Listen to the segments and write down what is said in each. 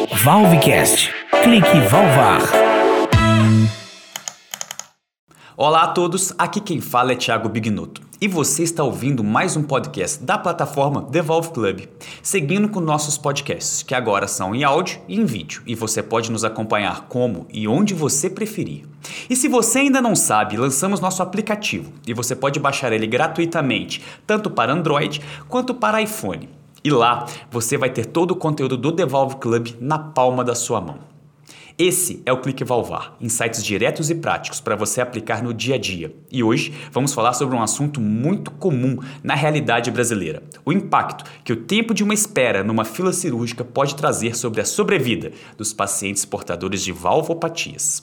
Valvecast. Clique Valvar. Olá a todos, aqui quem fala é Thiago Bignotto e você está ouvindo mais um podcast da plataforma The Valve Club, seguindo com nossos podcasts, que agora são em áudio e em vídeo, e você pode nos acompanhar como e onde você preferir. E se você ainda não sabe, lançamos nosso aplicativo e você pode baixar ele gratuitamente, tanto para Android quanto para iPhone. E lá você vai ter todo o conteúdo do The Valve Club na palma da sua mão. Esse é o Clique Valvar, insights diretos e práticos para você aplicar no dia a dia. E hoje vamos falar sobre um assunto muito comum na realidade brasileira: o impacto que o tempo de uma espera numa fila cirúrgica pode trazer sobre a sobrevida dos pacientes portadores de valvopatias.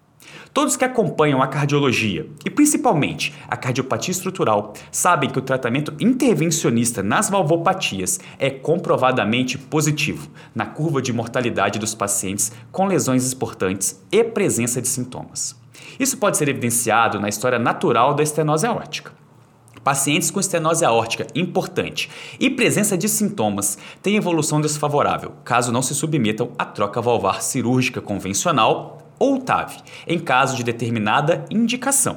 Todos que acompanham a cardiologia, e principalmente a cardiopatia estrutural, sabem que o tratamento intervencionista nas valvopatias é comprovadamente positivo na curva de mortalidade dos pacientes com lesões importantes e presença de sintomas. Isso pode ser evidenciado na história natural da estenose aórtica. Pacientes com estenose aórtica importante e presença de sintomas têm evolução desfavorável, caso não se submetam à troca valvar cirúrgica convencional ou TAV, em caso de determinada indicação.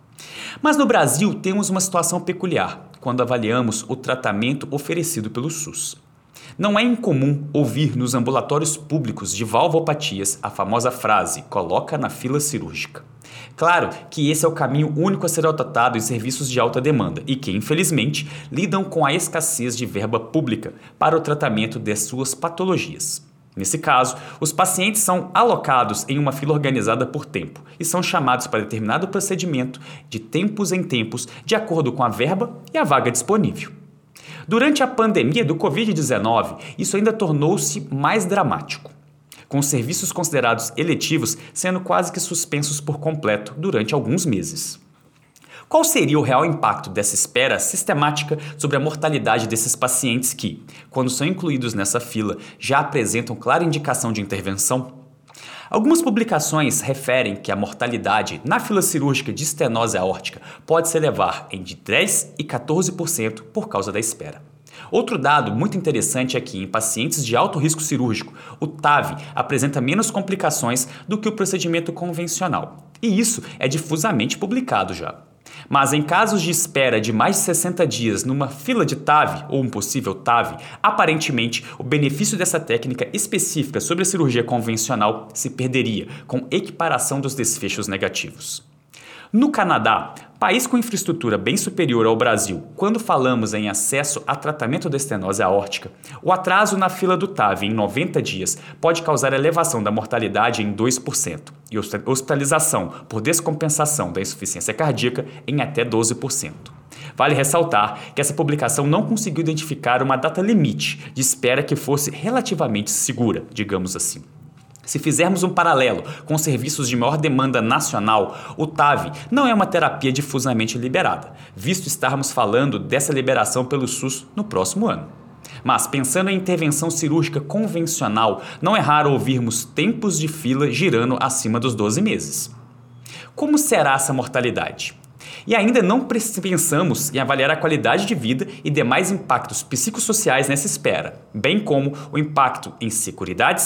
Mas no Brasil temos uma situação peculiar quando avaliamos o tratamento oferecido pelo SUS. Não é incomum ouvir nos ambulatórios públicos de valvopatias a famosa frase "coloca na fila cirúrgica". Claro que esse é o caminho único a ser adotado em serviços de alta demanda e que, infelizmente, lidam com a escassez de verba pública para o tratamento de suas patologias. Nesse caso, os pacientes são alocados em uma fila organizada por tempo e são chamados para determinado procedimento de tempos em tempos, de acordo com a verba e a vaga disponível. Durante a pandemia do Covid-19, isso ainda tornou-se mais dramático, com os serviços considerados eletivos sendo quase que suspensos por completo durante alguns meses. Qual seria o real impacto dessa espera sistemática sobre a mortalidade desses pacientes que, quando são incluídos nessa fila, já apresentam clara indicação de intervenção? Algumas publicações referem que a mortalidade na fila cirúrgica de estenose aórtica pode se elevar entre 10% e 14% por causa da espera. Outro dado muito interessante é que, em pacientes de alto risco cirúrgico, o TAV apresenta menos complicações do que o procedimento convencional. E isso é difusamente publicado já. Mas em casos de espera de mais de 60 dias numa fila de TAV ou um possível TAV, aparentemente o benefício dessa técnica específica sobre a cirurgia convencional se perderia com equiparação dos desfechos negativos. No Canadá, país com infraestrutura bem superior ao Brasil, quando falamos em acesso a tratamento da estenose aórtica, o atraso na fila do TAV em 90 dias pode causar elevação da mortalidade em 2% e hospitalização por descompensação da insuficiência cardíaca em até 12%. Vale ressaltar que essa publicação não conseguiu identificar uma data limite de espera que fosse relativamente segura, digamos assim. Se fizermos um paralelo com serviços de maior demanda nacional, o TAV não é uma terapia difusamente liberada, visto estarmos falando dessa liberação pelo SUS no próximo ano. Mas, pensando em intervenção cirúrgica convencional, não é raro ouvirmos tempos de fila girando acima dos 12 meses. Como será essa mortalidade? E ainda não pensamos em avaliar a qualidade de vida e demais impactos psicossociais nessa espera, bem como o impacto em seguridade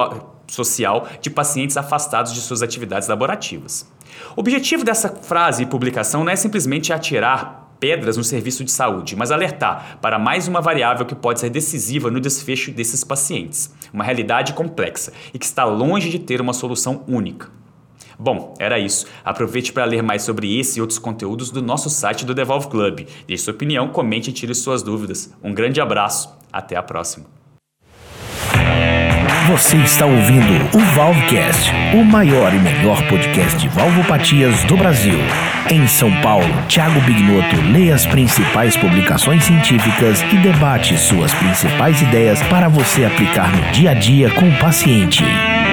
social de pacientes afastados de suas atividades laborativas. O objetivo dessa frase e publicação não é simplesmente atirar pedras no serviço de saúde, mas alertar para mais uma variável que pode ser decisiva no desfecho desses pacientes, uma realidade complexa e que está longe de ter uma solução única. Bom, era isso. Aproveite para ler mais sobre esse e outros conteúdos do nosso site do The Valve Club. Deixe sua opinião, comente e tire suas dúvidas. Um grande abraço. Até a próxima. Você está ouvindo o Valvecast, o maior e melhor podcast de valvopatias do Brasil. Em São Paulo, Thiago Bignotto lê as principais publicações científicas e debate suas principais ideias para você aplicar no dia a dia com o paciente.